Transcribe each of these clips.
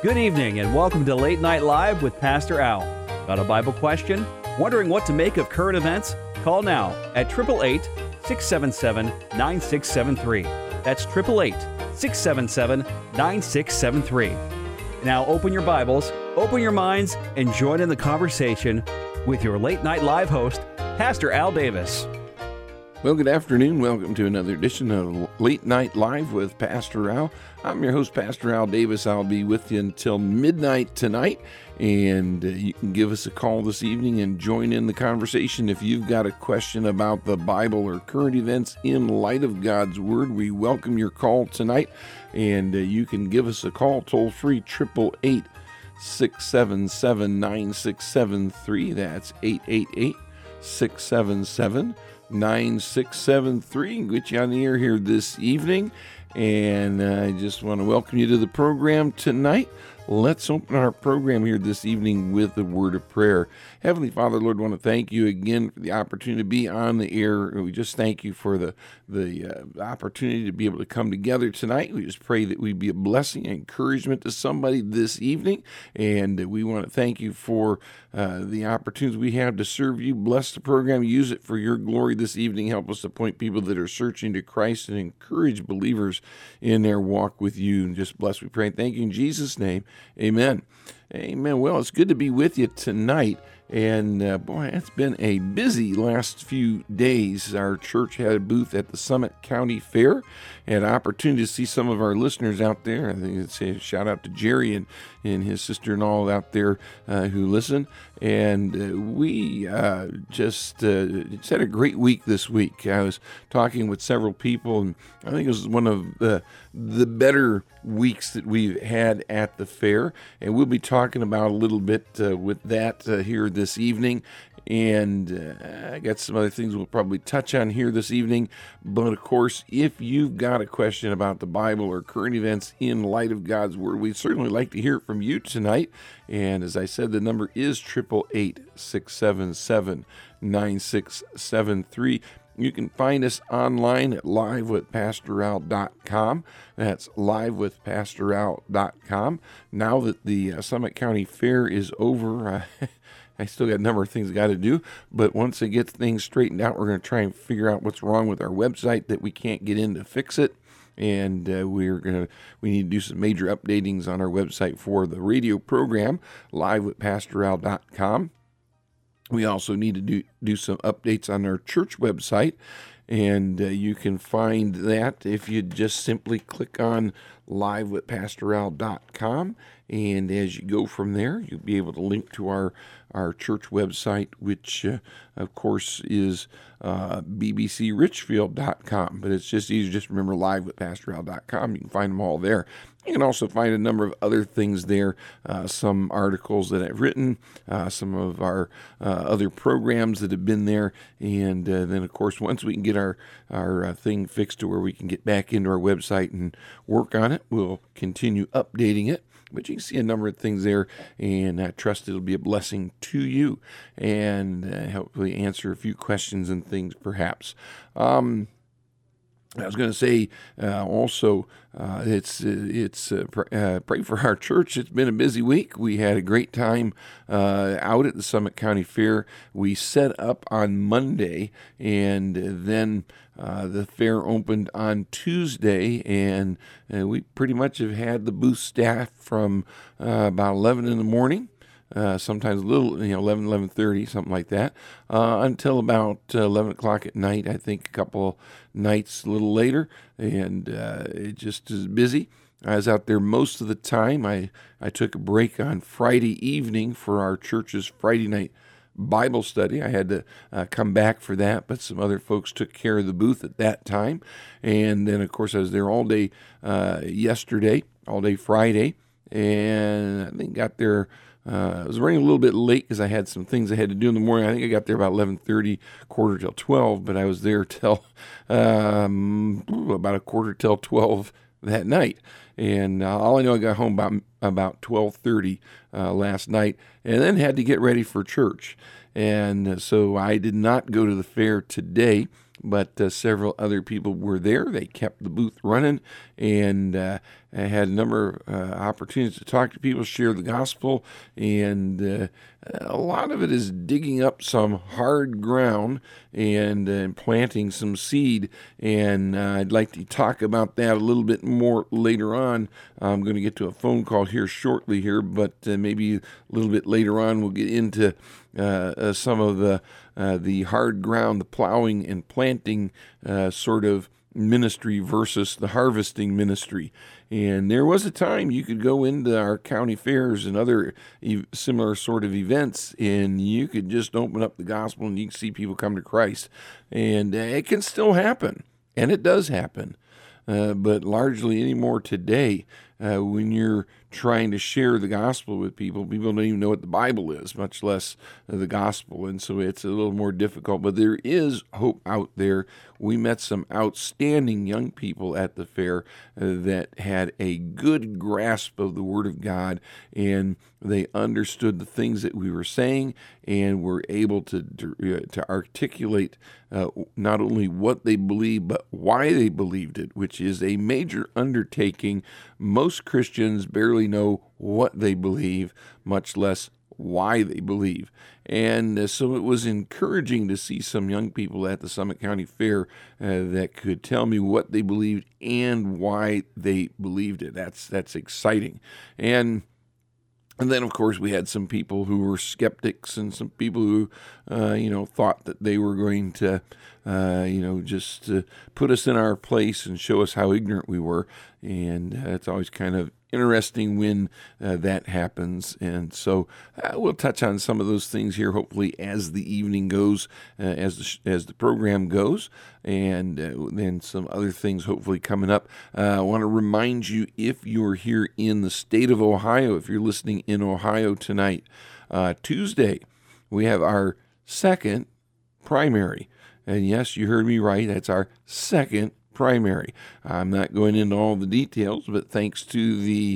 Good evening and welcome to Late Night Live with Pastor Al. Got a Bible question? Wondering what to make of current events? Call now at 888-677-9673. That's 888-677-9673. Now open your Bibles, open your minds, and join in the conversation with your Late Night Live host, Pastor Al Davis. Well, good afternoon. Welcome to another edition of Late Night Live with Pastor Al. I'm your host, Pastor Al Davis. I'll be with you until midnight tonight, and you can give us a call this evening and join in the conversation. If you've got a question about the Bible or current events in light of God's Word, we welcome your call tonight, and you can give us a call toll-free, 888-677-9673. That's 888-677-9673. Get you on the air here this evening, and I just want to welcome you to the program tonight. Let's open our program here this evening with a word of prayer. Heavenly Father, Lord, I want to thank you again for the opportunity to be on the air. We just thank you for the opportunity to be able to come together tonight. We just pray that we be a blessing and encouragement to somebody this evening, and we want to thank you for the opportunities we have to serve you. Bless the program. Use it for your glory this evening. Help us to point people that are searching to Christ and encourage believers in their walk with you. And just bless, we pray. Thank you in Jesus' name. Amen. Amen. Well, it's good to be with you tonight. And boy, it's been a busy last few days. Our church had a booth at the Summit County Fair. Had an opportunity to see some of our listeners out there. I think it's a shout out to Jerry and his sister and all out there who listen. And we just had a great week this week. I was talking with several people, and I think it was one of the better weeks that we've had at the fair. And we'll be talking about a little bit with that here this evening. And I got some other things we'll probably touch on here this evening. But of course, if you've got a question about the Bible or current events in light of God's Word, we'd certainly like to hear from you tonight. And as I said, the number is 888-677-9673. You can find us online at livewithpastoral.com. That's livewithpastoral.com. Now that the Summit County Fair is over, I still got a number of things I got to do, but once I get things straightened out, we're going to try and figure out what's wrong with our website that we can't get in to fix it. And we need to do some major updatings on our website for the radio program, livewithpastoral.com. We also need to do some updates on our church website, and you can find that if you just simply click on livewithpastoral.com, and as you go from there, you'll be able to link to our church website, which of course is bbcrichfield.com, but it's just easier just remember livewithpastoral.com. You can find them all there. You can also find a number of other things there, some articles that I've written, some of our other programs that have been there, and then, of course, once we can get our thing fixed to where we can get back into our website and work on it, we'll continue updating it. But you can see a number of things there, and I trust it'll be a blessing to you and hopefully answer a few questions and things perhaps. I was going to say also, pray for our church. It's been a busy week. We had a great time out at the Summit County Fair. We set up on Monday, and then the fair opened on Tuesday, and we pretty much have had the booth staffed from about 11 in the morning. Sometimes a little, 11, 11:30, something like that, until about 11 o'clock at night, I think a couple nights a little later, and it just is busy. I was out there most of the time. I took a break on Friday evening for our church's Friday night Bible study. I had to come back for that, but some other folks took care of the booth at that time. And then, of course, I was there all day yesterday, all day Friday, and I think got there. I was running a little bit late because I had some things I had to do in the morning. I think I got there about 11:30, quarter till 12, but I was there till about a quarter till 12 that night. And all I know, I got home about 12:30 last night, and then had to get ready for church. And so I did not go to the fair today, but several other people were there. They kept the booth running, and I had a number of opportunities to talk to people, share the gospel, and a lot of it is digging up some hard ground and planting some seed. And I'd like to talk about that a little bit more later on. I'm going to get to a phone call here shortly here, but maybe a little bit later on we'll get into some of the hard ground, the plowing and planting sort of ministry versus the harvesting ministry. And there was a time you could go into our county fairs and other similar sort of events, and you could just open up the gospel and you can see people come to Christ. And it can still happen, and it does happen. But largely anymore today, when you're trying to share the gospel with people, people don't even know what the Bible is, much less the gospel. And so it's a little more difficult. But there is hope out there. We met some outstanding young people at the fair that had a good grasp of the Word of God, and they understood the things that we were saying and were able to articulate not only what they believed, but why they believed it, which is a major undertaking. Most Christians barely know what they believe, much less why they believe. And so it was encouraging to see some young people at the Summit County Fair that could tell me what they believed and why they believed it. That's exciting. And then, of course, we had some people who were skeptics and some people who, thought that they were going to, just put us in our place and show us how ignorant we were. And it's always kind of interesting when that happens. And so we'll touch on some of those things here, hopefully, as the evening goes, as the program goes, and then some other things hopefully coming up. I want to remind you, if you're here in the state of Ohio, if you're listening in Ohio tonight, Tuesday, we have our second primary. And yes, you heard me right. That's our second primary. I'm not going into all the details, but thanks to the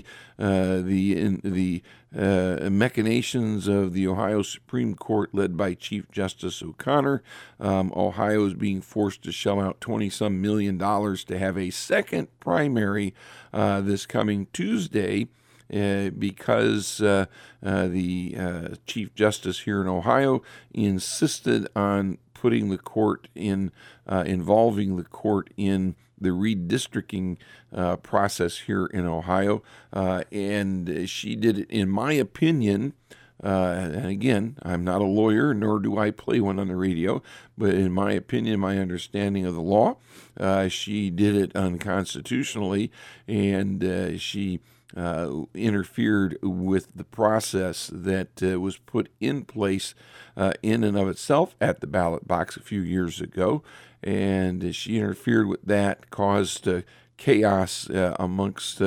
machinations of the Ohio Supreme Court led by Chief Justice O'Connor, Ohio is being forced to shell out $20-some million to have a second primary this coming Tuesday. Because the Chief Justice here in Ohio insisted on putting the court in, involving the court in the redistricting process here in Ohio. And she did it, in my opinion, and again, I'm not a lawyer, nor do I play one on the radio, but in my opinion, my understanding of the law, she did it unconstitutionally, and she interfered with the process that was put in place in and of itself at the ballot box a few years ago. And she interfered with that, caused chaos amongst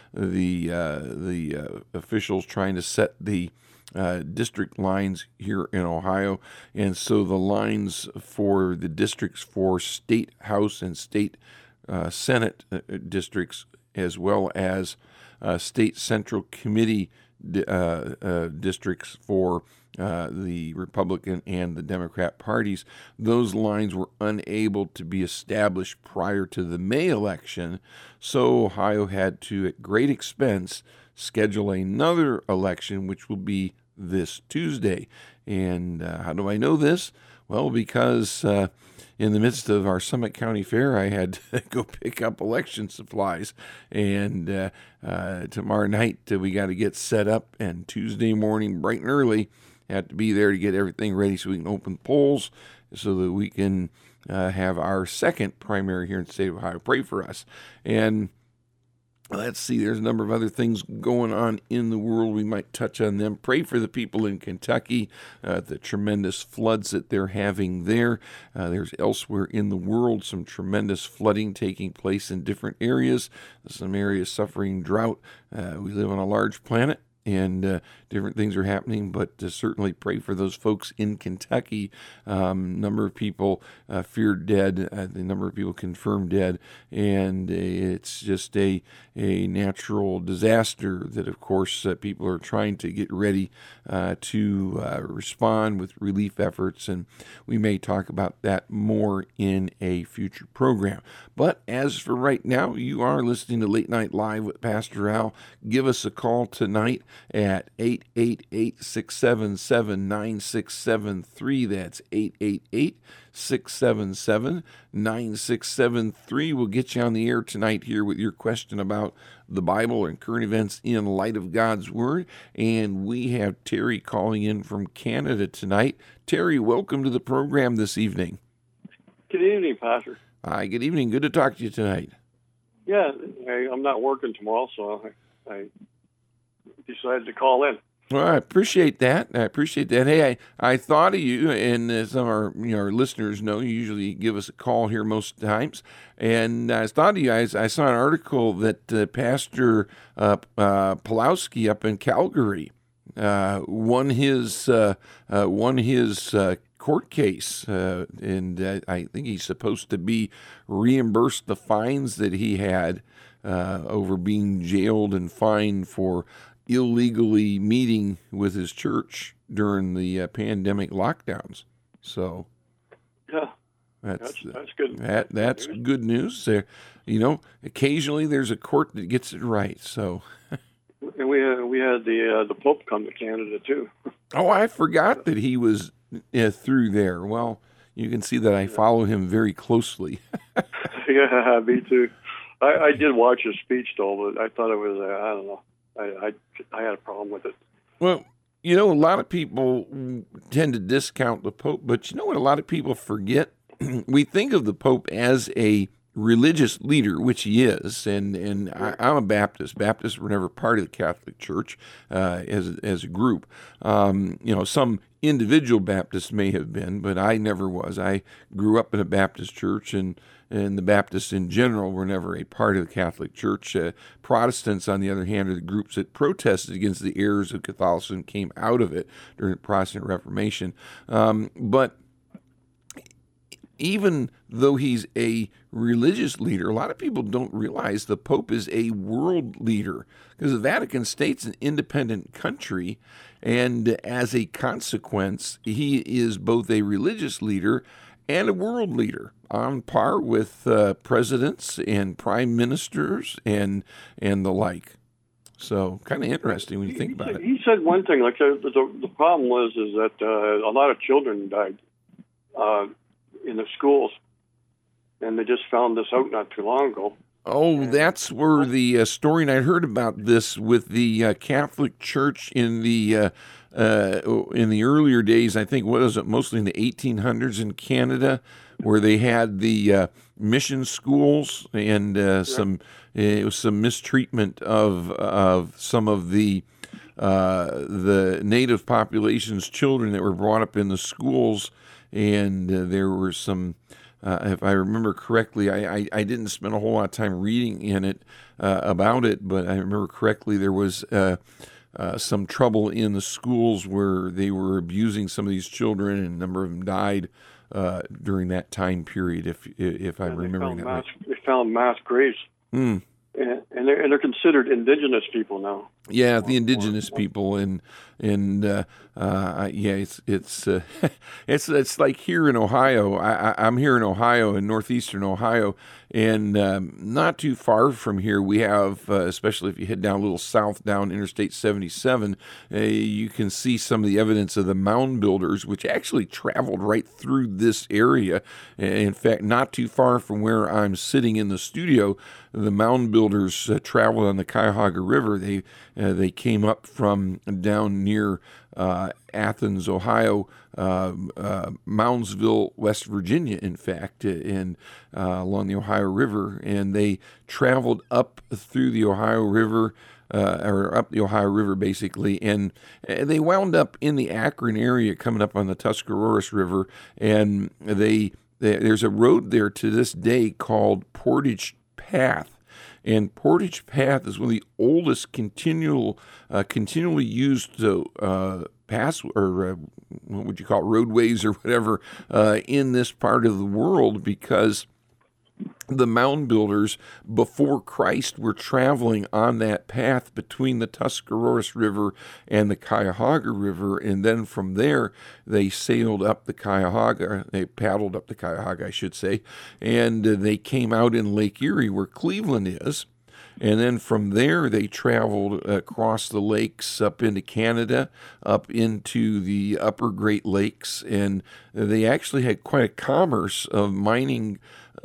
the officials trying to set the district lines here in Ohio. And so the lines for the districts for state House and state Senate districts, as well as state central committee districts for the Republican and the Democrat parties, those lines were unable to be established prior to the May election. So Ohio had to, at great expense, schedule another election, which will be this Tuesday. And how do I know this? Well, because in the midst of our Summit County Fair, I had to go pick up election supplies. And tomorrow night, we got to get set up. And Tuesday morning, bright and early, had to be there to get everything ready so we can open the polls so that we can have our second primary here in the state of Ohio. Pray for us. And let's see, there's a number of other things going on in the world. We might touch on them. Pray for the people in Kentucky, the tremendous floods that they're having there. There's elsewhere in the world some tremendous flooding taking place in different areas, some areas suffering drought. We live on a large planet, and different things are happening, but certainly pray for those folks in Kentucky. Number of people feared dead, the number of people confirmed dead, and it's just a natural disaster that, of course, people are trying to get ready to respond with relief efforts, and we may talk about that more in a future program. But as for right now, you are listening to Late Night Live with Pastor Al. Give us a call tonight at 888-677-9673. That's 888-677-9673. We'll get you on the air tonight here with your question about the Bible and current events in light of God's Word. And we have Terry calling in from Canada tonight. Terry, welcome to the program this evening. Good evening, Pastor. Hi, good evening. Good to talk to you tonight. Yeah, I'm not working tomorrow, so I decided to call in. Well, I appreciate that. Hey, I thought of you, and some of our listeners know you usually give us a call here most times. And I thought of you. I saw an article that Pastor Pulowski up in Calgary won his court case, and I think he's supposed to be reimbursed the fines that he had over being jailed and fined for illegally meeting with his church during the pandemic lockdowns. So, yeah, that's good. That's good news. There, occasionally there's a court that gets it right. So, and we had the Pope come to Canada too. Oh, I forgot that he was through there. Well, you can see that I follow him very closely. Yeah, me too. I did watch his speech though, but I thought it was I don't know. I had a problem with it. Well, a lot of people tend to discount the Pope, but you know what a lot of people forget? We think of the Pope as a religious leader, which he is, and I'm a Baptist. Baptists were never part of the Catholic Church as a group. Some individual Baptists may have been, but I never was. I grew up in a Baptist church, and the Baptists in general were never a part of the Catholic Church. Protestants, on the other hand, are the groups that protested against the errors of Catholicism, came out of it during the Protestant Reformation. But even though he's a religious leader, a lot of people don't realize the Pope is a world leader, because the Vatican State's an independent country, and as a consequence, he is both a religious leader and a world leader, on par with presidents and prime ministers and the like. So, kind of interesting when you think about it. He said one thing, like the problem is that a lot of children died in the schools, and they just found this out not too long ago. Oh, that's where the story, and I heard about this with the Catholic Church in the earlier days. I think, what was it, mostly in the 1800s in Canada, where they had the mission schools, and it was some mistreatment of some of the native population's children that were brought up in the schools, and there were some. If I remember correctly, I didn't spend a whole lot of time reading in it about it, but I remember correctly there was some trouble in the schools where they were abusing some of these children, and a number of them died during that time period. If I'm remembering that right. They found mass graves, and they're considered indigenous people now. Yeah, the indigenous people, and it's like here in Ohio. I'm here in Ohio, in northeastern Ohio, and not too far from here, we have, especially if you head down a little south, down Interstate 77, you can see some of the evidence of the mound builders, which actually traveled right through this area. In fact, not too far from where I'm sitting in the studio, the mound builders traveled on the Cuyahoga River. They came up from down near Athens, Ohio, Moundsville, West Virginia, in fact, and along the Ohio River, and they traveled up through the Ohio River, or up the Ohio River, basically, and they wound up in the Akron area, coming up on the Tuscarawas River, and there's a road there to this day called Portage Path. And Portage Path is one of the oldest continually used pass, or what would you call it, roadways or whatever, in this part of the world, because the mound builders before Christ were traveling on that path between the Tuscarora River and the Cuyahoga River, and then from there they sailed up the Cuyahoga, they paddled up the Cuyahoga, I should say, and they came out in Lake Erie where Cleveland is. And then from there, they traveled across the lakes up into Canada, up into the upper Great Lakes, and they actually had quite a commerce of mining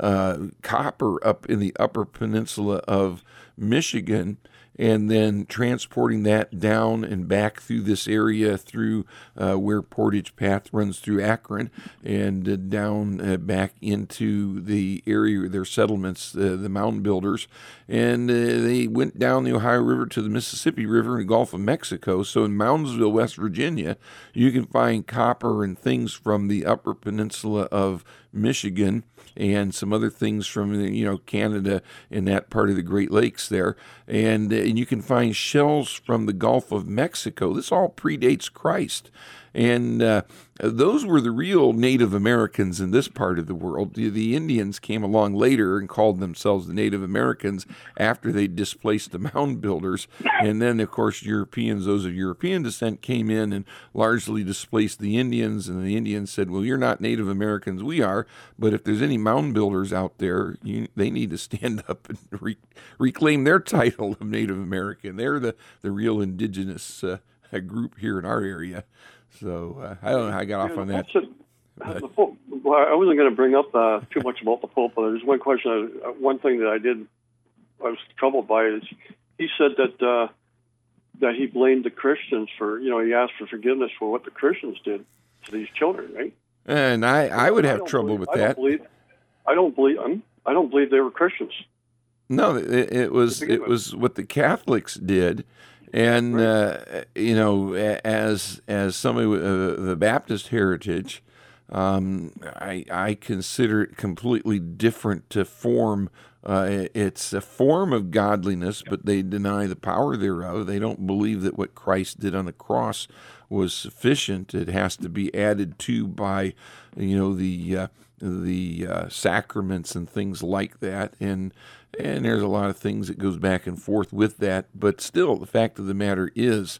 copper up in the upper peninsula of Michigan, and then transporting that down and back through this area through where Portage Path runs through Akron, and down back into the area, their settlements, the mound builders. And they went down the Ohio River to the Mississippi River and the Gulf of Mexico. So in Moundsville, West Virginia, you can find copper and things from the upper peninsula of Michigan, and some other things from Canada and that part of the Great Lakes there, and you can find shells from the Gulf of Mexico. This all predates Christ, and those were the real Native Americans in this part of the world. The Indians came along later and called themselves the Native Americans after they displaced the mound builders, and then of course Europeans, those of European descent, came in and largely displaced the Indians, and the Indians said, well, you're not Native Americans, we are, but if there's any mound builders out there, they need to stand up and reclaim their title of Native American. They're the real indigenous group here in our area. So I don't know how I got off on that. The Pope, well, I wasn't going to bring up too much about the Pope, but there's one question. One thing that I was troubled by is he said that he blamed the Christians for, he asked for forgiveness for what the Christians did to these children, right? And I would have trouble with that. I don't believe they were Christians. No, it was what the Catholics did. And, right. As somebody with the Baptist heritage, I consider it completely different to form. It's a form of godliness, but they deny the power thereof. They don't believe that what Christ did on the cross was sufficient. It has to be added to by, the sacraments and things like that. And there's a lot of things that goes back and forth with that. But still, the fact of the matter is,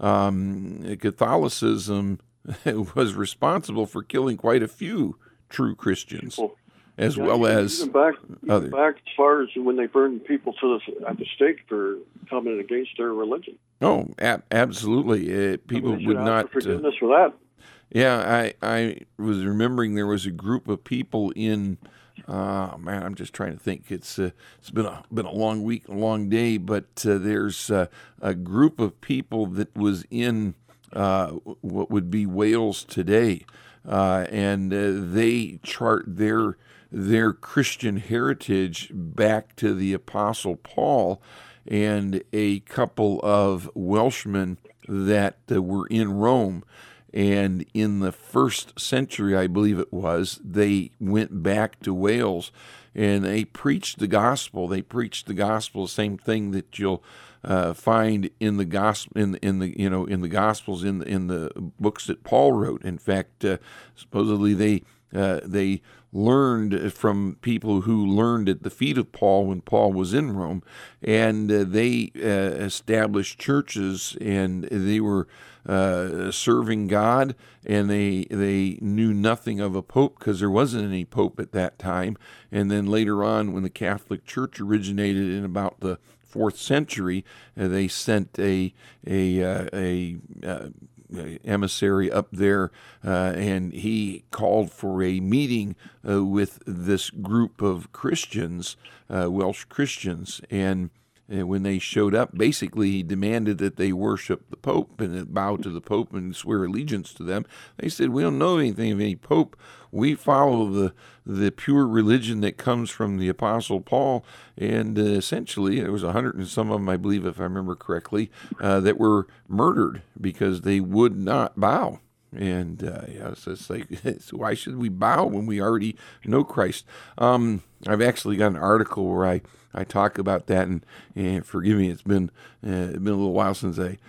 Catholicism was responsible for killing quite a few true Christians, well as even back as far as when they burned people at the stake for coming against their religion. Oh, absolutely. People would not forgiveness for that. Yeah, I was remembering there was a group of people in. I'm just trying to think. It's been a long week, a long day, but there's a group of people that was in what would be Wales today, and they chart their Christian heritage back to the Apostle Paul and a couple of Welshmen that were in Rome. And in the first century, I believe it was, they went back to Wales and they preached the gospel. They preached the gospel, the same thing that you'll find in the gospel, in the Gospels, in the books that Paul wrote. In fact, supposedly they learned from people who learned at the feet of Paul when Paul was in Rome, and they established churches, and they were serving God, and they knew nothing of a pope because there wasn't any pope at that time. And then later on, when the Catholic Church originated in about the 4th century, they sent a emissary up there, and he called for a meeting with this group of Christians, Welsh Christians, and when they showed up, basically he demanded that they worship the Pope and bow to the Pope and swear allegiance to them. They said, we don't know anything of any Pope. We follow the pure religion that comes from the Apostle Paul. And essentially, there was 100 and some of them, I believe, if I remember correctly, that were murdered because they would not bow. And so it's like, so why should we bow when we already know Christ? I've actually got an article where I talk about that, and forgive me, it's been a little while since I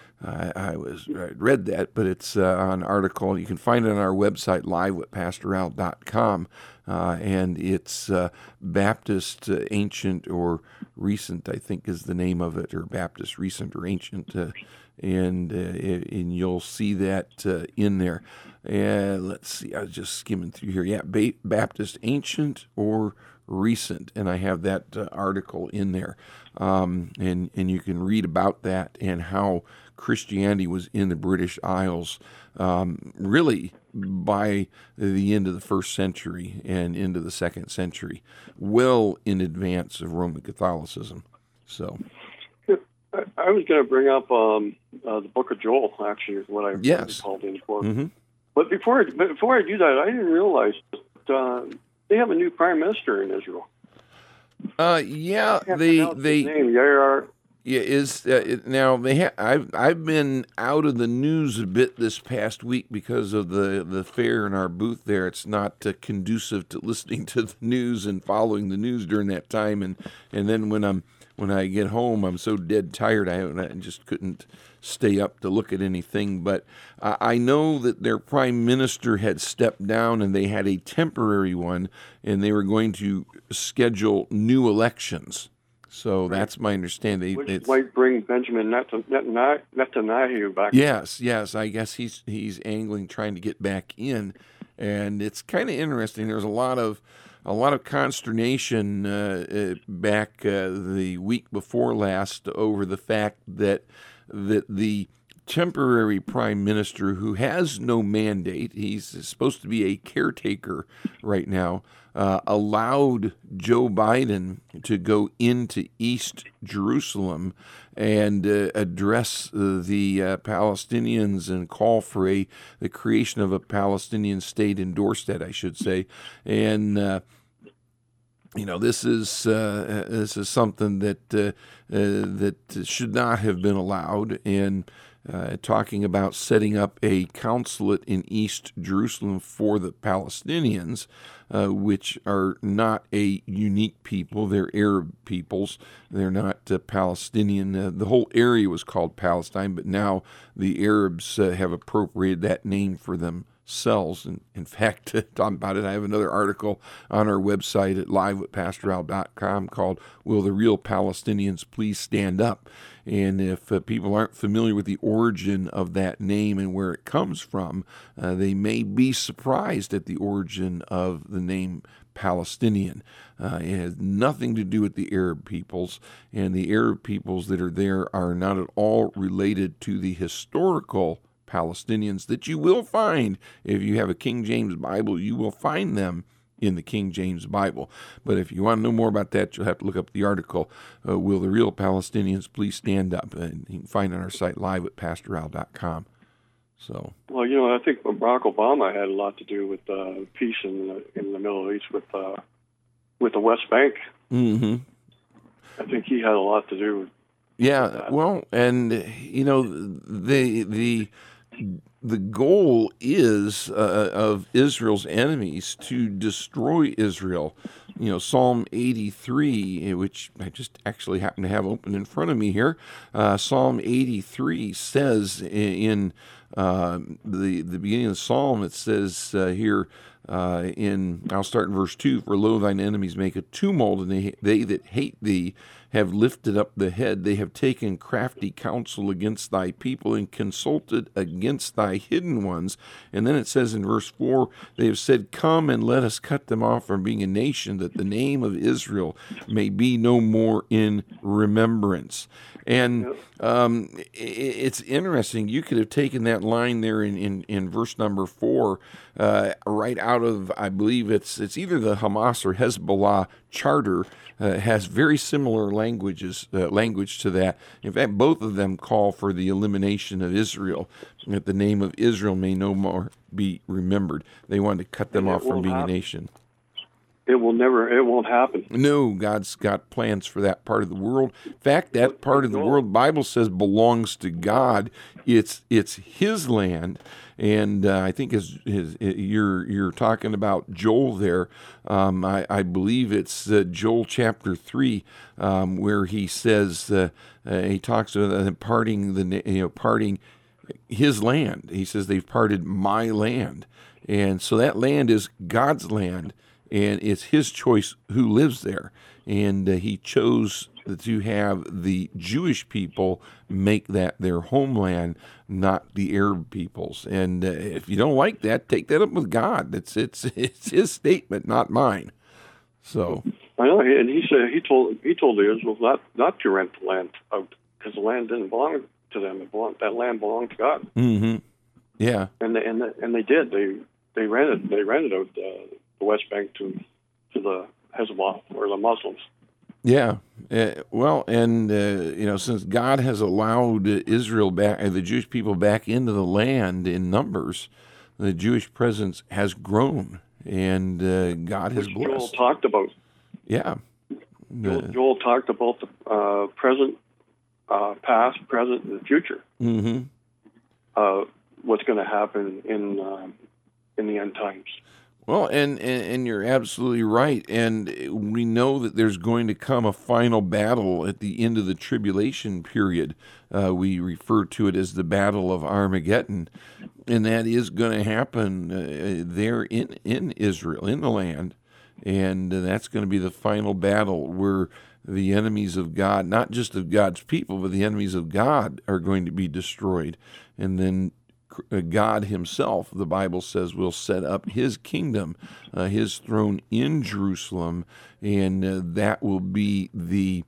read that, but it's an article. You can find it on our website, live@pastoral.com, and it's Baptist Ancient or Recent, I think is the name of it, or Baptist Recent or Ancient, and you'll see that in there. Let's see, I was just skimming through here. Yeah, Baptist Ancient or Recent, and I have that article in there, and you can read about that and how Christianity was in the British Isles really by the end of the first century and into the second century, well in advance of Roman Catholicism. So I was going to bring up the Book of Joel, actually, is what I called in for. Mm-hmm. But before I do that, I didn't realize that they have a new prime minister in Israel. Yeah, they name, Yair. Yeah, now I've been out of the news a bit this past week because of the fair in our booth there. It's not conducive to listening to the news and following the news during that time, and then when I get home, I'm so dead tired I just couldn't stay up to look at anything. But I know that their prime minister had stepped down, and they had a temporary one, and they were going to schedule new elections. So that's my understanding. Which might bring Benjamin Netanyahu back. Yes. I guess he's angling, trying to get back in, and it's kind of interesting. There's a lot of consternation back the week before last over the fact that the temporary prime minister, who has no mandate, he's supposed to be a caretaker right now, allowed Joe Biden to go into East Jerusalem and address the Palestinians and call for the creation of a Palestinian state, endorsed that, I should say. And this is something that should not have been allowed. And talking about setting up a consulate in East Jerusalem for the Palestinians, which are not a unique people. They're Arab peoples. They're not Palestinian. The whole area was called Palestine, but now the Arabs have appropriated that name for themselves. And in fact, talking about it, I have another article on our website at live@pastoral.com called "Will the Real Palestinians Please Stand Up?" And if people aren't familiar with the origin of that name and where it comes from, they may be surprised at the origin of the name Palestinian. It has nothing to do with the Arab peoples, and the Arab peoples that are there are not at all related to the historical Palestinians that you will find. If you have a King James Bible, you will find them in the King James Bible. But if you want to know more about that, you'll have to look up the article, Will the Real Palestinians Please Stand Up? And you can find it on our site, live@pastoral.com. So, well, I think Barack Obama had a lot to do with peace in the Middle East with the West Bank. Mm-hmm. I think he had a lot to do with that. Well, and the goal is of Israel's enemies to destroy Israel. Psalm 83, which I just actually happen to have open in front of me here. Psalm 83 says in the beginning of the psalm, it says here I'll start in verse 2, "For lo, thine enemies make a tumult, and they that hate thee have lifted up the head. They have taken crafty counsel against thy people and consulted against thy hidden ones." And then it says in verse 4, "They have said, Come and let us cut them off from being a nation, that the name of Israel may be no more in remembrance." And it's interesting. You could have taken that line there in verse number 4 right out of, I believe it's either the Hamas or Hezbollah charter. Has very similar language to that. In fact, both of them call for the elimination of Israel, that the name of Israel may no more be remembered. They wanted to cut them off from being a nation. it won't happen. No, God's got plans for that part of the world. In fact, that part of the world, the Bible says, belongs to God. It's His land, and I think you're talking about Joel there. I believe it's Joel chapter 3, where he says he talks about parting His land. He says they've parted my land, and so that land is God's land. And it's His choice who lives there. And He chose to have the Jewish people make that their homeland, not the Arab peoples. And if you don't like that, take that up with God. It's His statement, not mine. So I know, and he said he told the Israels not to rent the land out, because the land didn't belong to them. That land belonged to God. Mm-hmm. Yeah. And they did. They rented out the West Bank to the Hezbollah or the Muslims. Yeah. Since God has allowed Israel back, the Jewish people back into the land in numbers, the Jewish presence has grown, and God has blessed. Joel talked about. Yeah. Joel talked about the present, past, present, and future. Mm-hmm. What's going to happen in the end times. Well, and you're absolutely right. And we know that there's going to come a final battle at the end of the tribulation period. We refer to it as the Battle of Armageddon. And that is going to happen there in Israel, in the land. And that's going to be the final battle where the enemies of God, not just of God's people, but the enemies of God are going to be destroyed. And then God Himself, the Bible says, will set up His kingdom, His throne in Jerusalem, and that will be the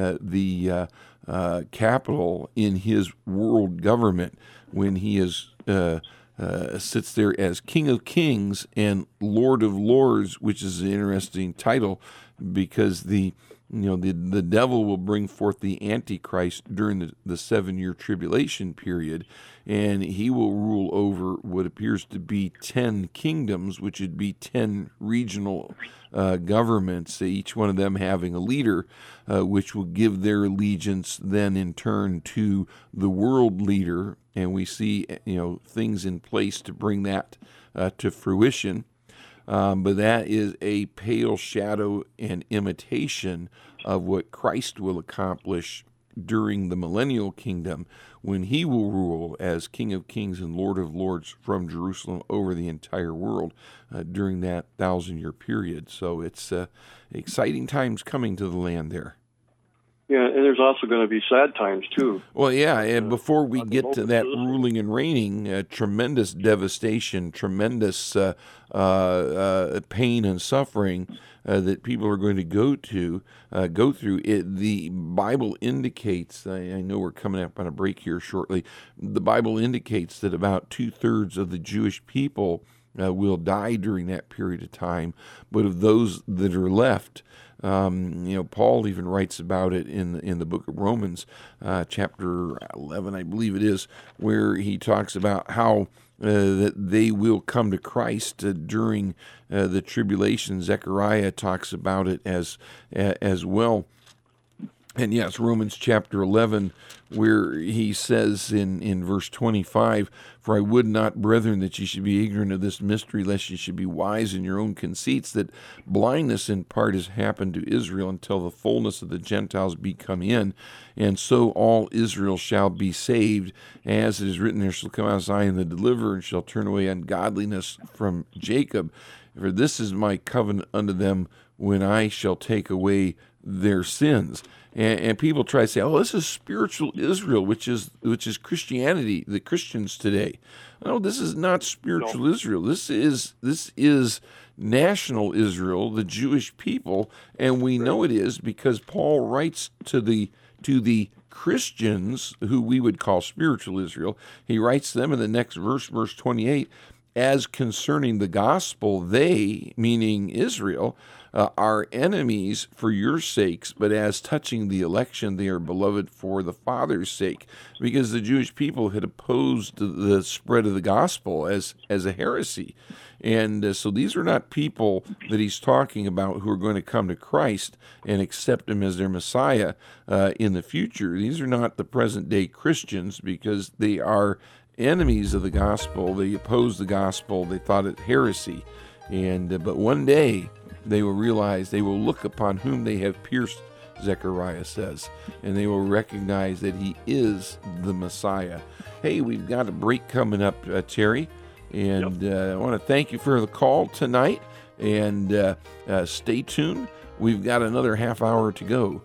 capital in His world government when He sits there as King of Kings and Lord of Lords, which is an interesting title because the devil will bring forth the Antichrist during the 7-year tribulation period, and he will rule over what appears to be 10 kingdoms, which would be 10 regional governments, each one of them having a leader, which will give their allegiance then in turn to the world leader. And we see things in place to bring that to fruition. But that is a pale shadow and imitation of what Christ will accomplish during the millennial kingdom, when He will rule as King of Kings and Lord of Lords from Jerusalem over the entire world during that 1,000-year period. So it's exciting times coming to the land there. Yeah, and there's also going to be sad times, too. Well, yeah, and before we get to that ruling and reigning, tremendous devastation, tremendous pain and suffering that people are going to go through. The Bible indicates, I know we're coming up on a break here shortly, the Bible indicates that about 2/3 of the Jewish people will die during that period of time, but of those that are left, Paul even writes about it in the book of Romans, chapter 11, I believe it is, where he talks about how that they will come to Christ during the tribulation. Zechariah talks about it as well. And yes, Romans chapter 11, where he says in verse 25, "For I would not, brethren, that ye should be ignorant of this mystery, lest ye should be wise in your own conceits, that blindness in part has happened to Israel until the fullness of the Gentiles be come in. And so all Israel shall be saved. As it is written, there shall come out of Zion the deliverer, and shall turn away ungodliness from Jacob. For this is my covenant unto them, when I shall take away their sins." And people try to say, "Oh, this is spiritual Israel, which is Christianity, the Christians today." No, this is not spiritual Israel. This is national Israel, the Jewish people, and we know it is because Paul writes to the Christians, who we would call spiritual Israel. He writes them in the next verse, verse 28. as concerning the gospel, they, meaning Israel, are enemies for your sakes, but as touching the election, they are beloved for the Father's sake, because the Jewish people had opposed the spread of the gospel as a heresy. And so these are not people that he's talking about who are going to come to Christ and accept him as their Messiah in the future. These are not the present-day Christians, because they are enemies of the gospel. They oppose the gospel. They thought it heresy. And but one day they will realize, they will look upon whom they have pierced, Zechariah says, and they will recognize that he is the Messiah. Hey, we've got a break coming up, Terry, and I want to thank you for the call tonight, and stay tuned. We've got another half hour to go.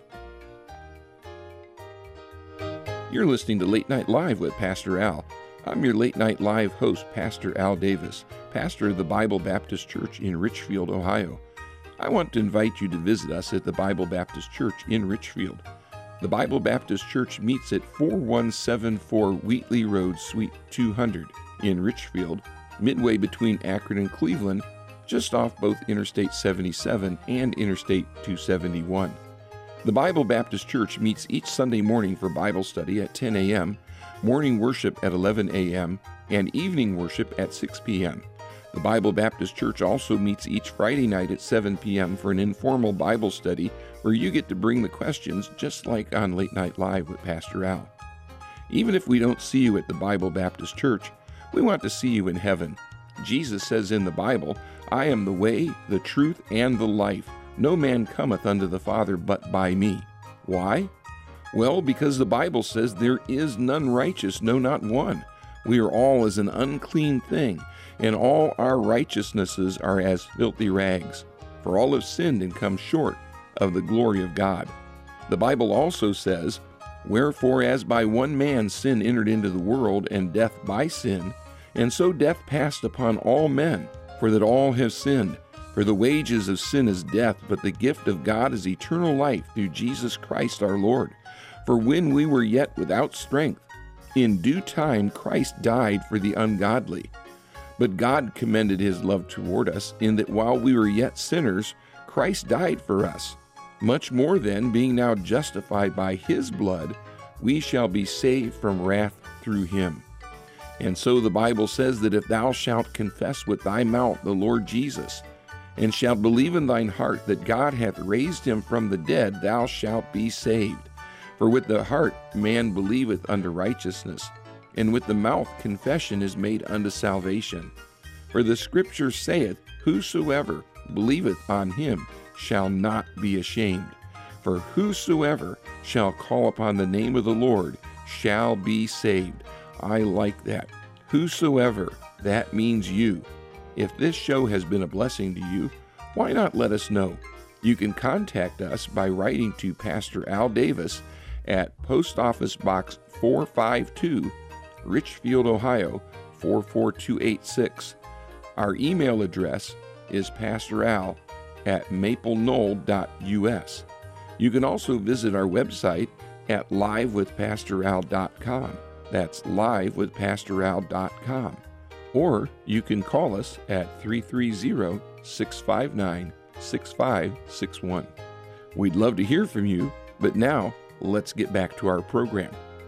You're listening to Late Night Live with Pastor Al. I'm your Late Night Live host, Pastor Al Davis, pastor of the Bible Baptist Church in Richfield, Ohio. I want to invite you to visit us at the Bible Baptist Church in Richfield. The Bible Baptist Church meets at 4174 Wheatley Road, Suite 200 in Richfield, midway between Akron and Cleveland, just off both Interstate 77 and Interstate 271. The Bible Baptist Church meets each Sunday morning for Bible study at 10 a.m., morning worship at 11 a.m., and evening worship at 6 p.m. The Bible Baptist Church also meets each Friday night at 7 p.m. for an informal Bible study where you get to bring the questions just like on Late Night Live with Pastor Al. Even if we don't see you at the Bible Baptist Church, we want to see you in heaven. Jesus says in the Bible, "I am the way, the truth, and the life. No man cometh unto the Father but by me." Why? Well, because the Bible says there is none righteous, no, not one. We are all as an unclean thing, and all our righteousnesses are as filthy rags. For all have sinned and come short of the glory of God. The Bible also says, "Wherefore as by one man sin entered into the world, and death by sin, and so death passed upon all men, for that all have sinned. For the wages of sin is death, but the gift of God is eternal life through Jesus Christ our Lord. For when we were yet without strength, in due time Christ died for the ungodly. But God commended his love toward us, in that while we were yet sinners, Christ died for us. Much more then, being now justified by his blood, we shall be saved from wrath through him. And so the Bible says that if thou shalt confess with thy mouth the Lord Jesus, and shalt believe in thine heart that God hath raised him from the dead, thou shalt be saved. For with the heart man believeth unto righteousness, and with the mouth confession is made unto salvation. For the Scripture saith, Whosoever believeth on him shall not be ashamed. For whosoever shall call upon the name of the Lord shall be saved. I like that. Whosoever, that means you. If this show has been a blessing to you, why not let us know? You can contact us by writing to Pastor Al Davis at Post Office Box 452, Richfield, Ohio 44286. Our email address is pastoral@mapleknoll.us. You can also visit our website at livewithpastoral.com. That's livewithpastoral.com. Or you can call us at 330-659-6561. We'd love to hear from you, but now let's get back to our program.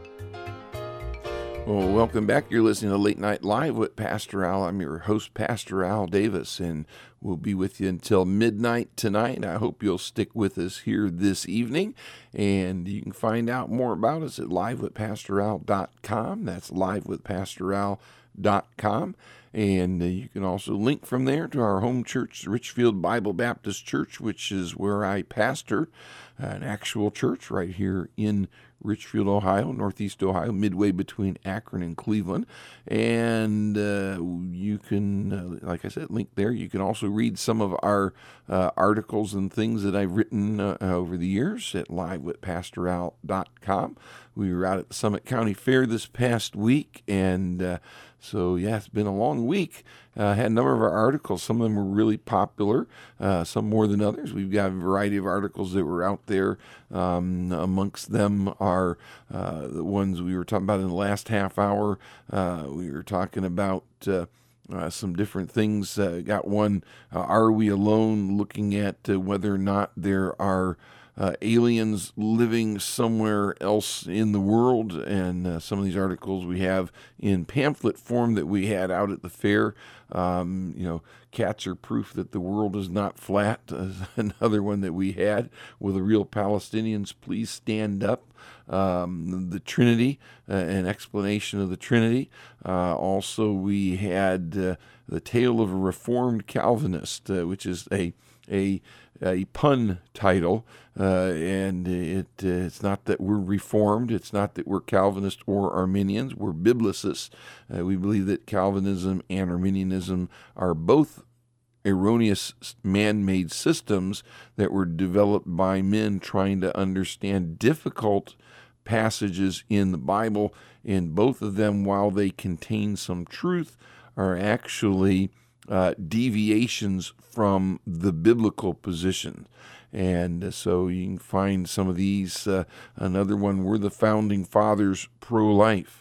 Well, welcome back. You're listening to Late Night Live with Pastor Al. I'm your host, Pastor Al Davis, and we'll be with you until midnight tonight. I hope you'll stick with us here this evening, and you can find out more about us at livewithpastoral.com. That's livewithpastoral.com. And you can also link from there to our home church, Richfield Bible Baptist Church, which is where I pastor, an actual church right here in Richfield, Ohio, Northeast Ohio, midway between Akron and Cleveland. And you can, like I said, link there. You can also read some of our articles and things that I've written over the years at livewithpastoral.com. We were out at the Summit County Fair this past week, and so, yeah, it's been a long week. Had a number of our articles. Some of them were really popular, some more than others. We've got a variety of articles that were out there. Amongst them are the ones we were talking about in the last half hour. We were talking about some different things. Got one, Are We Alone? Looking at whether or not there are aliens living somewhere else in the world. And some of these articles we have in pamphlet form that we had out at the fair. Cats are proof that the world is not flat. Another one that we had, Will the Real Palestinians Please Stand Up? The Trinity, an explanation of the Trinity. Also, we had The Tale of a Reformed Calvinist, which is a pun title, and it's not that we're Reformed, it's not that we're Calvinist or Arminians, we're Biblicists. We believe that Calvinism and Arminianism are both erroneous man-made systems that were developed by men trying to understand difficult passages in the Bible, and both of them, while they contain some truth, are actually deviations from the biblical position. And so you can find some of these. Another one, Were the Founding Fathers pro-life?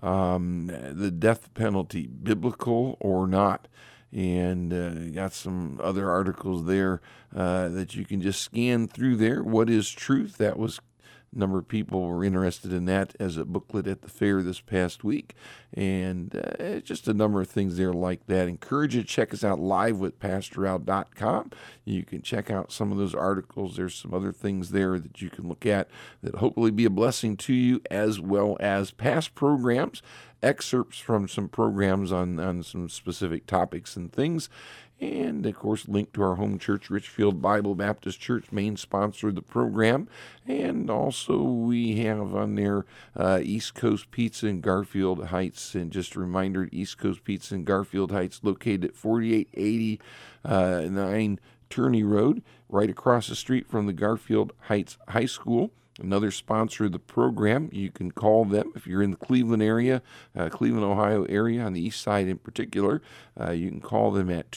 The death penalty, biblical or not? And got some other articles there that you can just scan through there. What is truth? That was a number of people were interested in that as a booklet at the fair this past week. And just a number of things there like that. Encourage you to check us out live with PastorAl.com. You can check out some of those articles. There's some other things there that you can look at that hopefully be a blessing to you, as well as past programs, excerpts from some programs on some specific topics and things. And, of course, link to our home church, Richfield Bible Baptist Church, main sponsor of the program. And also we have on there East Coast Pizza in Garfield Heights. And just a reminder, East Coast Pizza in Garfield Heights, located at 4889 Turney Road, right across the street from the Garfield Heights High School. Another sponsor of the program. You can call them if you're in the Cleveland area, Cleveland, Ohio area, on the east side in particular. You can call them at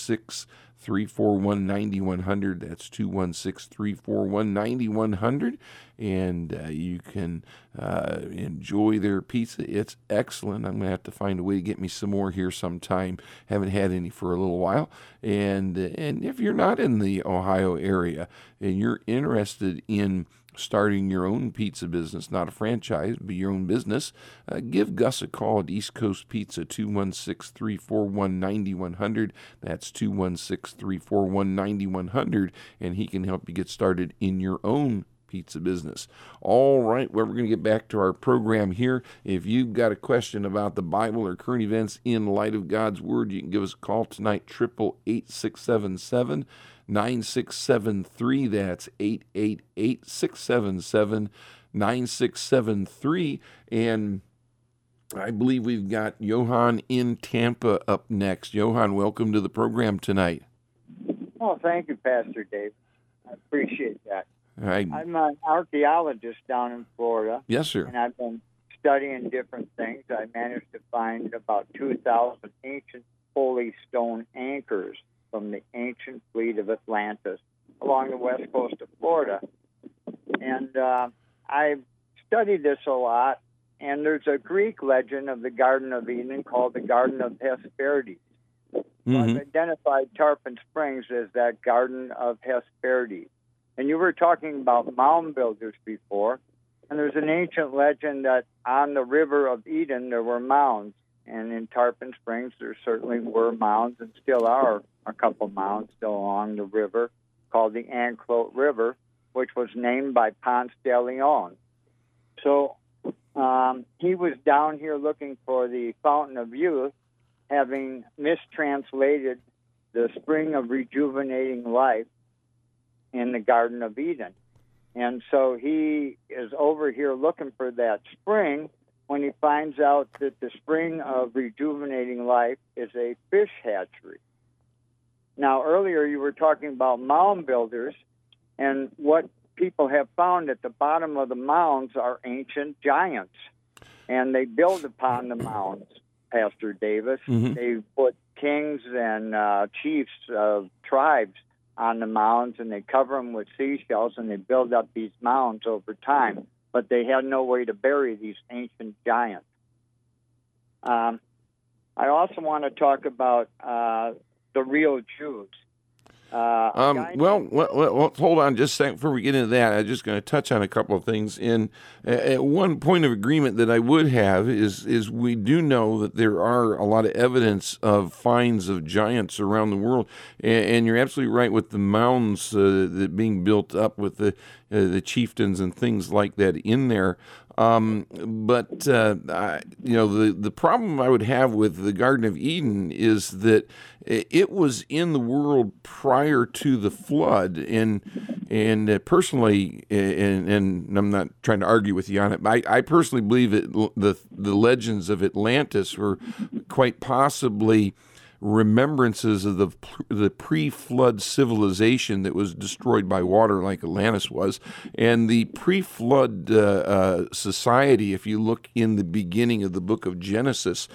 216-341-9100. That's 216-341-9100. And you can enjoy their pizza. It's excellent. I'm going to have to find a way to get me some more here sometime. Haven't had any for a little while. And if you're not in the Ohio area and you're interested in starting your own pizza business, not a franchise, but your own business, give Gus a call at East Coast Pizza, 216-341-9100. That's 216-341-9100, and he can help you get started in your own pizza business. All right, well, we're going to get back to our program here. If you've got a question about the Bible or current events in light of God's Word, you can give us a call tonight, 888-677-9673. That's 888-677-9673. And I believe we've got Johan in Tampa up next. Johan, welcome to the program tonight. Oh, thank you, Pastor Dave. I appreciate that. I'm an archaeologist down in Florida. Yes, sir. And I've been studying different things. I managed to find about 2,000 ancient holy stone anchors from the ancient fleet of Atlantis along the west coast of Florida. And I've studied this a lot, and there's a Greek legend of the Garden of Eden called the Garden of Hesperides. Mm-hmm. So I've identified Tarpon Springs as that Garden of Hesperides. And you were talking about mound builders before, and there's an ancient legend that on the River of Eden there were mounds. And in Tarpon Springs, there certainly were mounds, and still are a couple mounds still along the river, called the Anclote River, which was named by Ponce de Leon. So he was down here looking for the Fountain of Youth, having mistranslated the spring of rejuvenating life in the Garden of Eden. And so he is over here looking for that spring when he finds out that the spring of rejuvenating life is a fish hatchery. Now, earlier you were talking about mound builders, and what people have found at the bottom of the mounds are ancient giants, and they build upon the mounds, Pastor Davis. Mm-hmm. They put kings and chiefs of tribes on the mounds, and they cover them with seashells, and they build up these mounds over time. But they had no way to bury these ancient giants. I also want to talk about the real Jews. Well, hold on just a second before we get into that. I'm just going to touch on a couple of things. And one point of agreement that I would have is we do know that there are a lot of evidence of finds of giants around the world. And you're absolutely right with the mounds that being built up with the chieftains and things like that in there. But the problem I would have with the Garden of Eden is that it was in the world prior to the flood, and personally, and I'm not trying to argue with you on it, but I personally believe the legends of Atlantis were quite possibly remembrances of the pre-flood civilization that was destroyed by water like Atlantis was. And the pre-flood society, if you look in the beginning of the book of Genesis,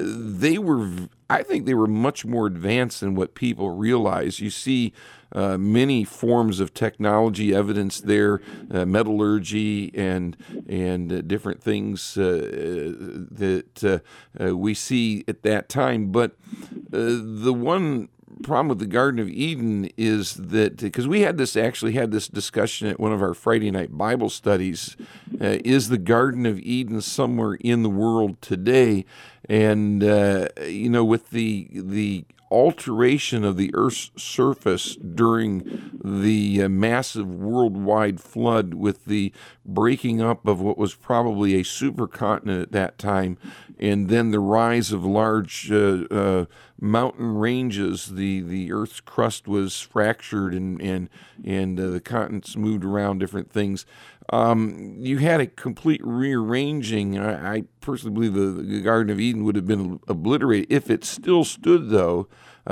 I think they were much more advanced than what people realize. You see many forms of technology evidence there, metallurgy and different things that we see at that time. But the one problem with the Garden of Eden is that, because we had this discussion at one of our Friday night Bible studies, is the Garden of Eden somewhere in the world today? And with the alteration of the Earth's surface during the massive worldwide flood, with the breaking up of what was probably a supercontinent at that time, and then the rise of large mountain ranges, the Earth's crust was fractured, and the continents moved around, different things. You had a complete rearranging. I personally believe the Garden of Eden would have been obliterated. If it still stood, though,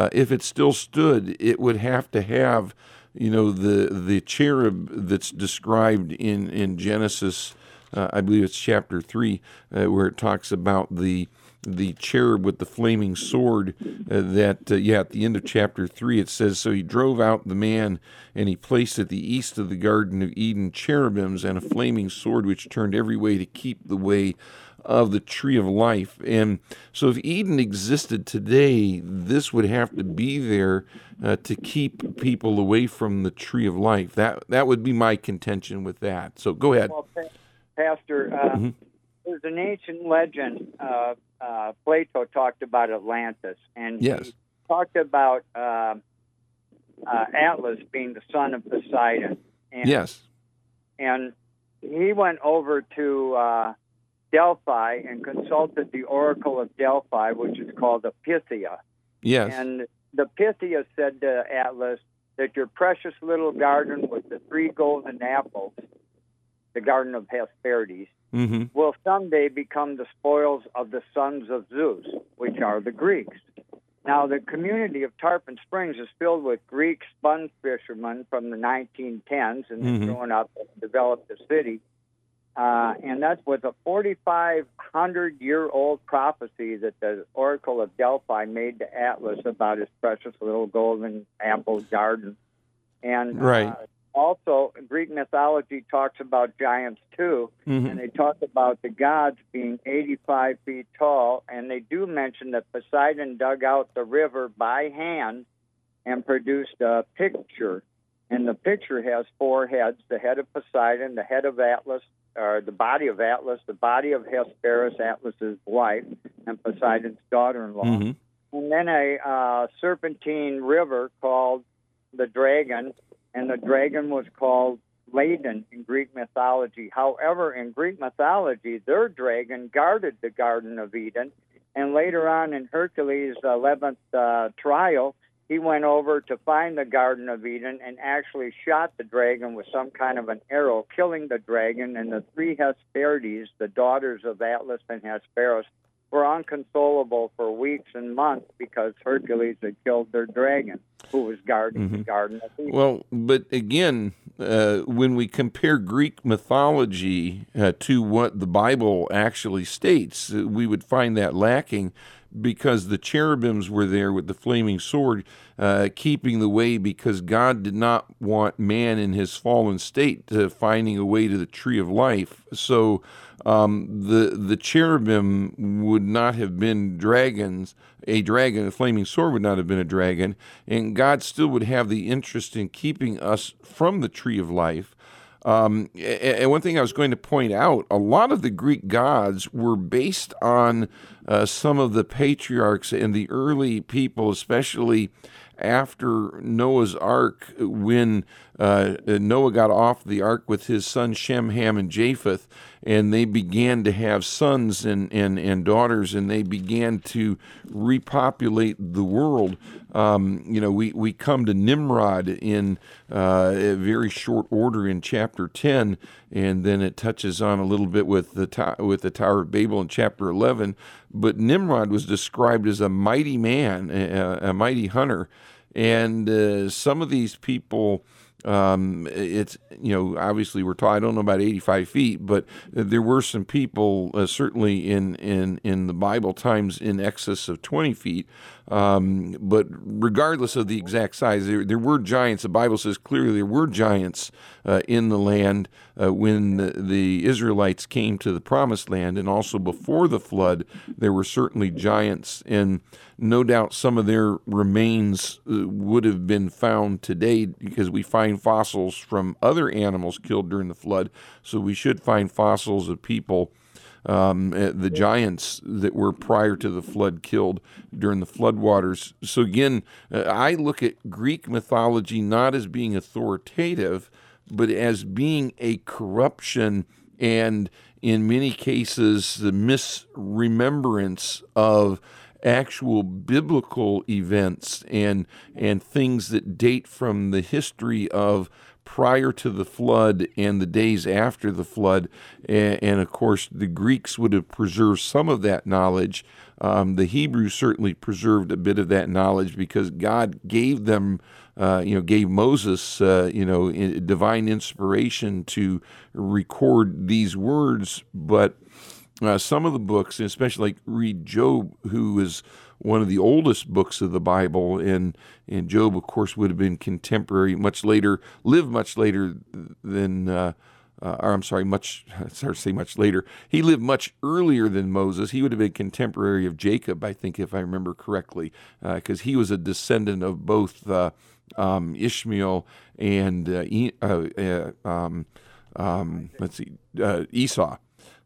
it would have to have, the cherub that's described in Genesis. I believe it's chapter 3, where it talks about the cherub with the flaming sword, at the end of chapter 3, it says, "So he drove out the man, and he placed at the east of the Garden of Eden cherubims and a flaming sword which turned every way to keep the way of the tree of life." And so if Eden existed today, this would have to be there to keep people away from the tree of life. That would be my contention with that. So go ahead. Well, Pastor, there's an ancient legend. Plato talked about Atlantis, and yes, he talked about Atlas being the son of Poseidon. And, yes. And he went over to Delphi and consulted the Oracle of Delphi, which is called the Pythia. Yes. And the Pythia said to Atlas that your precious little garden with the 3 golden apples, the Garden of Hesperides, will someday become the spoils of the sons of Zeus, which are the Greeks. Now, the community of Tarpon Springs is filled with Greek sponge fishermen from the 1910s, and they've grown up and developed the city. And that's with a 4,500-year-old prophecy that the Oracle of Delphi made to Atlas about his precious little golden apple garden. And also, Greek mythology talks about giants, too, and they talk about the gods being 85 feet tall, and they do mention that Poseidon dug out the river by hand and produced a picture. And the picture has 4 heads: the head of Poseidon, the head of Atlas, or the body of Atlas, the body of Hesperus, Atlas's wife, and Poseidon's daughter-in-law. And then a serpentine river called the Dragon, and the dragon was called Ladon in Greek mythology. However, in Greek mythology, their dragon guarded the Garden of Eden, and later on in Hercules' 11th trial, he went over to find the Garden of Eden and actually shot the dragon with some kind of an arrow, killing the dragon, and the 3 Hesperides, the daughters of Atlas and Hesperus, were unconsolable for weeks and months because Hercules had killed their dragon, who was guarding the Garden of Eden. Well, but again, when we compare Greek mythology to what the Bible actually states, we would find that lacking, because the cherubims were there with the flaming sword, keeping the way, because God did not want man in his fallen state finding a way to the tree of life. So the cherubim would not have been dragons. A dragon, a flaming sword would not have been a dragon, and God still would have the interest in keeping us from the tree of life. And one thing I was going to point out, a lot of the Greek gods were based on some of the patriarchs and the early people, especially after Noah's Ark, when Noah got off the ark with his sons Shem, Ham, and Japheth, and they began to have sons and daughters, and they began to repopulate the world. We come to Nimrod in a very short order in chapter 10, and then it touches on a little bit with the Tower of Babel in chapter 11. But Nimrod was described as a mighty man, a mighty hunter, and some of these people. It's, obviously we're tall. I don't know about 85 feet, but there were some people certainly in the Bible times in excess of 20 feet. But regardless of the exact size, there were giants. The Bible says clearly there were giants in the land when the Israelites came to the Promised Land, and also before the flood, there were certainly giants, and no doubt some of their remains would have been found today, because we find fossils from other animals killed during the flood, so we should find fossils of people, the giants that were prior to the flood killed during the floodwaters. So again, I look at Greek mythology not as being authoritative, but as being a corruption and, in many cases, the misremembrance of actual biblical events and things that date from the history of prior to the flood and the days after the flood. And of course, the Greeks would have preserved some of that knowledge. The Hebrews certainly preserved a bit of that knowledge, because God gave them, gave Moses, divine inspiration to record these words. But some of the books, especially like read Job, who is one of the oldest books of the Bible, and Job, of course, would have been contemporary, lived much later than, much later. He lived much earlier than Moses. He would have been contemporary of Jacob, I think, if I remember correctly, because he was a descendant of both Ishmael and Esau.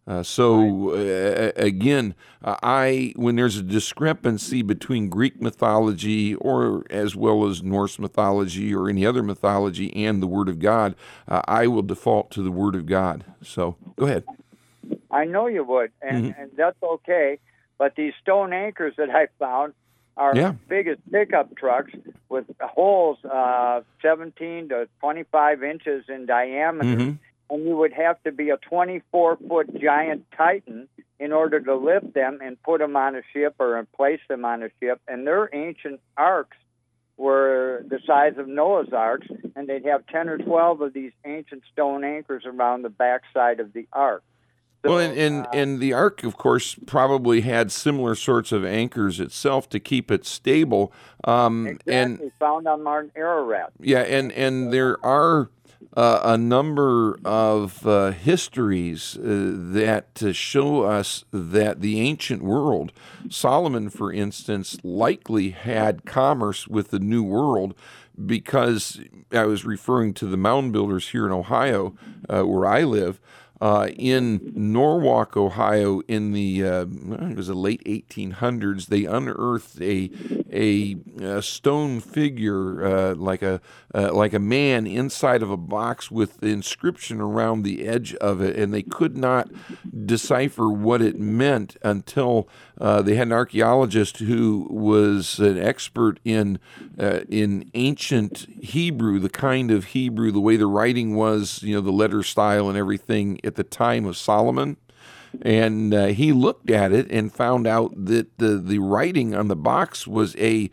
Again, when there's a discrepancy between Greek mythology, or as well as Norse mythology or any other mythology, and the Word of God, I will default to the Word of God. So go ahead. I know you would, and that's okay. But these stone anchors that I found are as big as pickup trucks, with holes 17 to 25 inches in diameter. Mm-hmm. And you would have to be a 24-foot giant titan in order to lift them and put them on a ship or place them on a ship. And their ancient arks were the size of Noah's arks, and they'd have 10 or 12 of these ancient stone anchors around the backside of the ark. So, well, and the ark, of course, probably had similar sorts of anchors itself to keep it stable. Exactly, found on Martin Ararat. Yeah, and there are a number of histories that show us that the ancient world, Solomon, for instance, likely had commerce with the New World, because I was referring to the mound builders here in Ohio, where I live. In Norwalk, Ohio, in the it was the late 1800s, they unearthed a stone figure like a man inside of a box with the inscription around the edge of it, and they could not decipher what it meant until they had an archaeologist who was an expert in ancient Hebrew, the kind of Hebrew, the way the writing was, the letter style and everything at the time of Solomon. And he looked at it and found out that the writing on the box was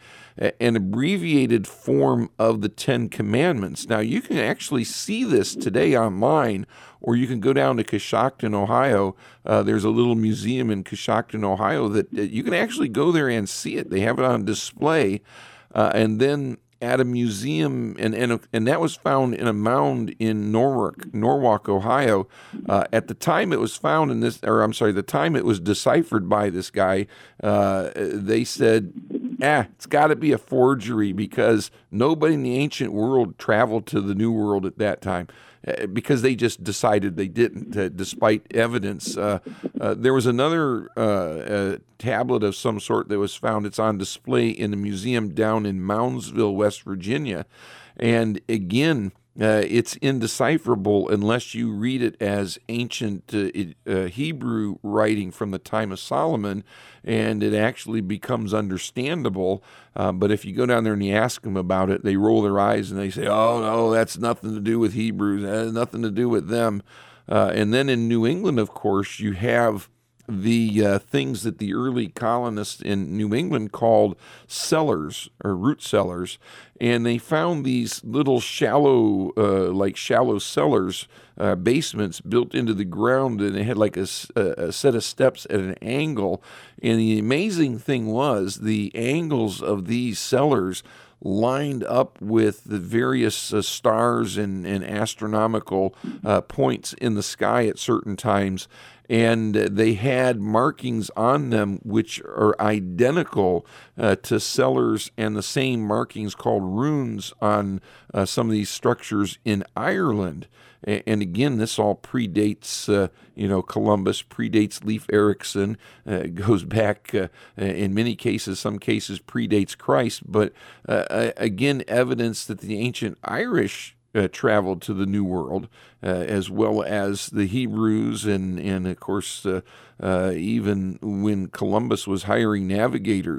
an abbreviated form of the Ten Commandments. Now, you can actually see this today online, or you can go down to Coshocton, Ohio. There's a little museum in Coshocton, Ohio, that you can actually go there and see it. They have it on display. And then at a museum, and that was found in a mound in Norwalk, Ohio. At the time it was found the time it was deciphered by this guy, they said, it's got to be a forgery because nobody in the ancient world traveled to the New World at that time. Because they just decided they didn't, despite evidence. There was another tablet of some sort that was found. It's on display in a museum down in Moundsville, West Virginia. And again, it's indecipherable unless you read it as ancient Hebrew writing from the time of Solomon, and it actually becomes understandable. But if you go down there and you ask them about it, they roll their eyes and they say, oh, no, that's nothing to do with Hebrews. That has nothing to do with them. And then in New England, of course, you have the things that the early colonists in New England called cellars or root cellars, and they found these little shallow cellars, basements built into the ground, and they had like a set of steps at an angle. And the amazing thing was the angles of these cellars lined up with the various stars and astronomical points in the sky at certain times. And they had markings on them which are identical to cellars, and the same markings called runes on some of these structures in Ireland. And again, this all predates, Columbus, predates Leif Erikson, goes back in many cases, some cases predates Christ. But again, evidence that the ancient Irish traveled to the New World, as well as the Hebrews, and of course, even when Columbus was hiring navigators,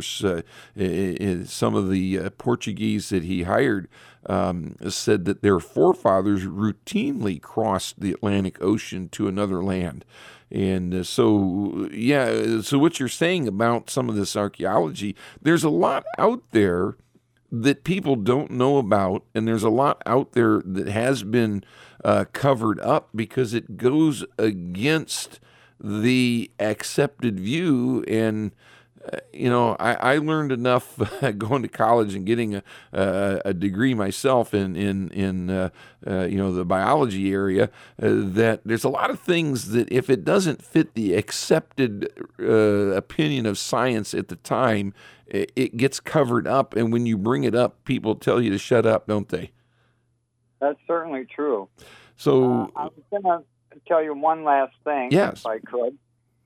some of the Portuguese that he hired said that their forefathers routinely crossed the Atlantic Ocean to another land. And so what you're saying about some of this archaeology, there's a lot out there that people don't know about, and there's a lot out there that has been covered up because it goes against the accepted view. And I learned enough going to college and getting a degree myself in the biology area, that there's a lot of things that if it doesn't fit the accepted opinion of science at the time, it gets covered up. And when you bring it up, people tell you to shut up, don't they? That's certainly true. So I was going to tell you one last thing, yes, if I could.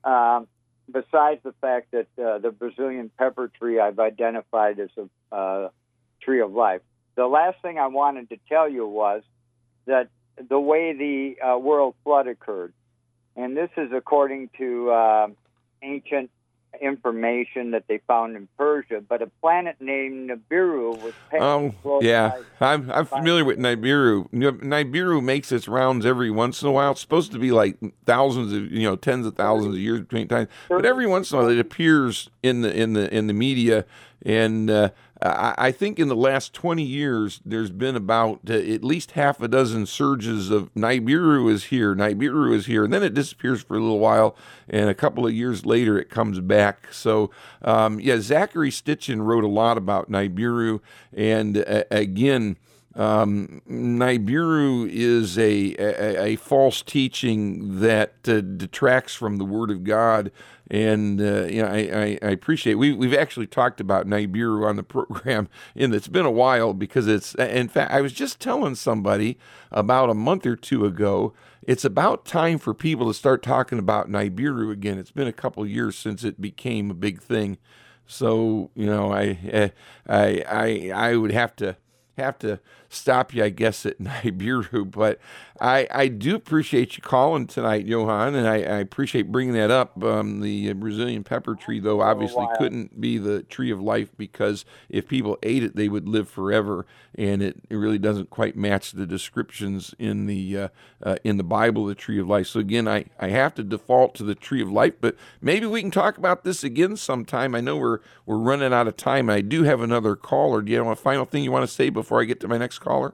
Besides the fact that the Brazilian pepper tree I've identified as a tree of life, the last thing I wanted to tell you was that the way the world flood occurred, and this is according to ancient information that they found in Persia, but a planet named Nibiru was passing close by. I'm familiar with Nibiru. Nibiru makes its rounds every once in a while. It's supposed to be like thousands of, tens of thousands of years between times, but every once in a while it appears in the media. And I think in the last 20 years, there's been about at least half a dozen surges of Nibiru is here, Nibiru is here, and then it disappears for a little while, and a couple of years later it comes back. So, Zachary Stitchin wrote a lot about Nibiru, and again, Nibiru is a false teaching that detracts from the Word of God. And I appreciate we've actually talked about Nibiru on the program, and it's been a while because it's, in fact, I was just telling somebody about a month or two ago, it's about time for people to start talking about Nibiru again. It's been a couple of years since it became a big thing. So, I would have to have to stop you, I guess, at Nibiru. But I do appreciate you calling tonight, Johann, and I appreciate bringing that up. The Brazilian pepper tree, though, obviously couldn't be the tree of life, because if people ate it, they would live forever, and it really doesn't quite match the descriptions in the Bible, the tree of life. So again, I have to default to the tree of life, but maybe we can talk about this again sometime. I know we're running out of time. I do have another caller. Do you have a final thing you want to say before I get to my next caller?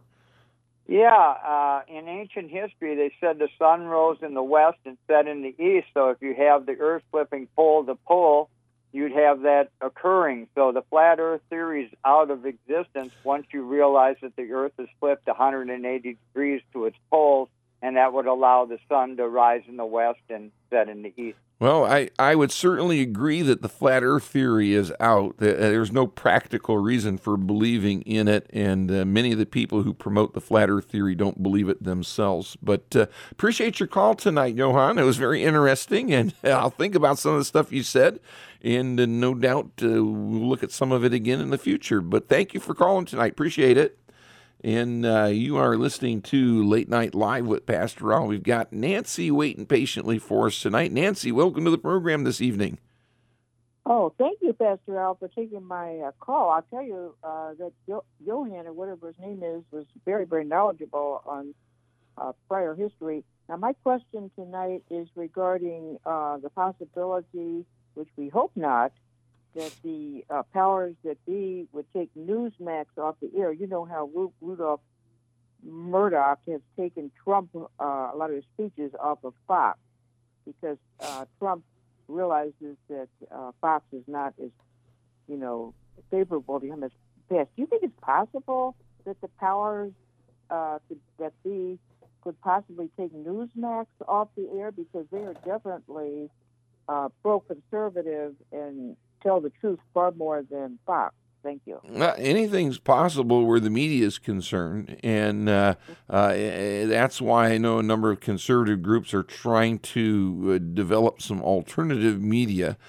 Yeah, in ancient history, they said the sun rose in the west and set in the east. So if you have the earth flipping pole to pole, you'd have that occurring. So the flat earth theory is out of existence once you realize that the earth is flipped 180 degrees to its poles, and that would allow the sun to rise in the west and set in the east. Well, I would certainly agree that the flat earth theory is out. There's no practical reason for believing in it, and many of the people who promote the flat earth theory don't believe it themselves. But appreciate your call tonight, Johann. It was very interesting, and I'll think about some of the stuff you said, and no doubt we'll look at some of it again in the future. But thank you for calling tonight. Appreciate it. And you are listening to Late Night Live with Pastor Al. We've got Nancy waiting patiently for us tonight. Nancy, welcome to the program this evening. Oh, thank you, Pastor Al, for taking my call. I'll tell you that Johann, or whatever his name is, was very, very knowledgeable on prior history. Now, my question tonight is regarding the possibility, which we hope not, that the powers that be would take Newsmax off the air. You know how Rudolph Murdoch has taken Trump, a lot of his speeches, off of Fox, because Trump realizes that Fox is not as, favorable to him as past. Do you think it's possible that the powers that be could possibly take Newsmax off the air, because they are definitely pro-conservative and tell the truth far more than Fox? Thank you. Anything's possible where the media is concerned, and that's why I know a number of conservative groups are trying to develop some alternative media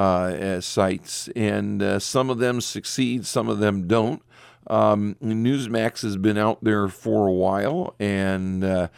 sites, and some of them succeed, some of them don't. Newsmax has been out there for a while, and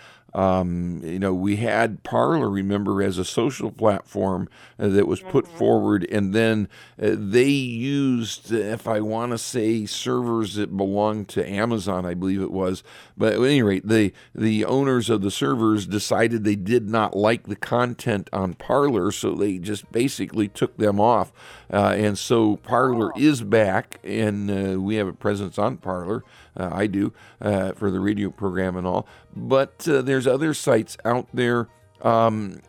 we had Parler, remember, as a social platform that was put forward, and then they used, if I want to say, servers that belonged to Amazon, I believe it was. But at any rate, the owners of the servers decided they did not like the content on Parler, so they just basically took them off. And so Parler is back, and we have a presence on Parler. I do, for the radio program and all. But there's other sites out there, and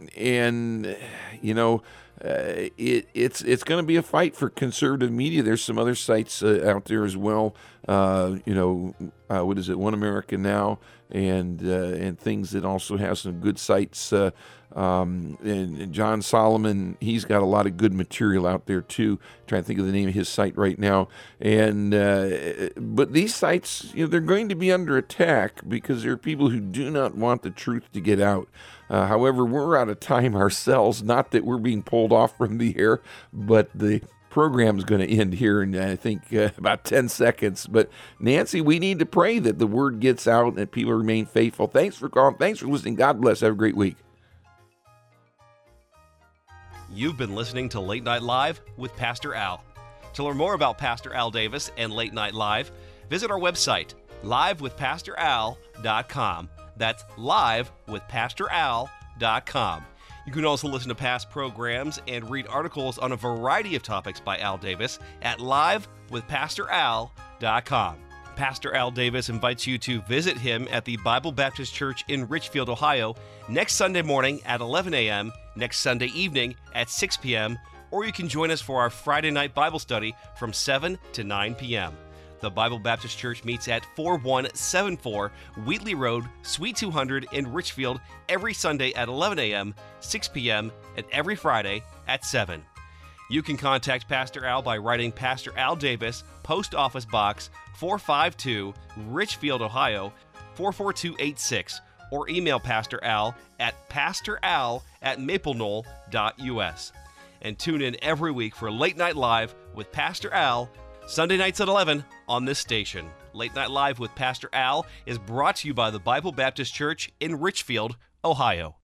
it's going to be a fight for conservative media. There's some other sites out there as well. What is it? One America Now, and things that also have some good sites. And John Solomon, he's got a lot of good material out there too. I'm trying to think of the name of his site right now. And but these sites, they're going to be under attack because there are people who do not want the truth to get out. However, we're out of time ourselves. Not that we're being pulled off from the air, but the program's going to end here in, I think, about 10 seconds. But Nancy, we need to pray that the word gets out and that people remain faithful. Thanks for calling. Thanks for listening. God bless. Have a great week. You've been listening to Late Night Live with Pastor Al. To learn more about Pastor Al Davis and Late Night Live, visit our website, livewithpastoral.com. That's livewithpastoral.com. You can also listen to past programs and read articles on a variety of topics by Al Davis at livewithpastoral.com. Pastor Al Davis invites you to visit him at the Bible Baptist Church in Richfield, Ohio, next Sunday morning at 11 a.m., next Sunday evening at 6 p.m., or you can join us for our Friday night Bible study from 7 to 9 p.m. The Bible Baptist Church meets at 4174 Wheatley Road, Suite 200 in Richfield every Sunday at 11 a.m., 6 p.m., and every Friday at 7. You can contact Pastor Al by writing Pastor Al Davis, Post Office Box 452, Richfield, Ohio 44286, or email Pastor Al at pastoral@mapleknoll.us. And tune in every week for Late Night Live with Pastor Al Sunday nights at 11 on this station. Late Night Live with Pastor Al is brought to you by the Bible Baptist Church in Richfield, Ohio.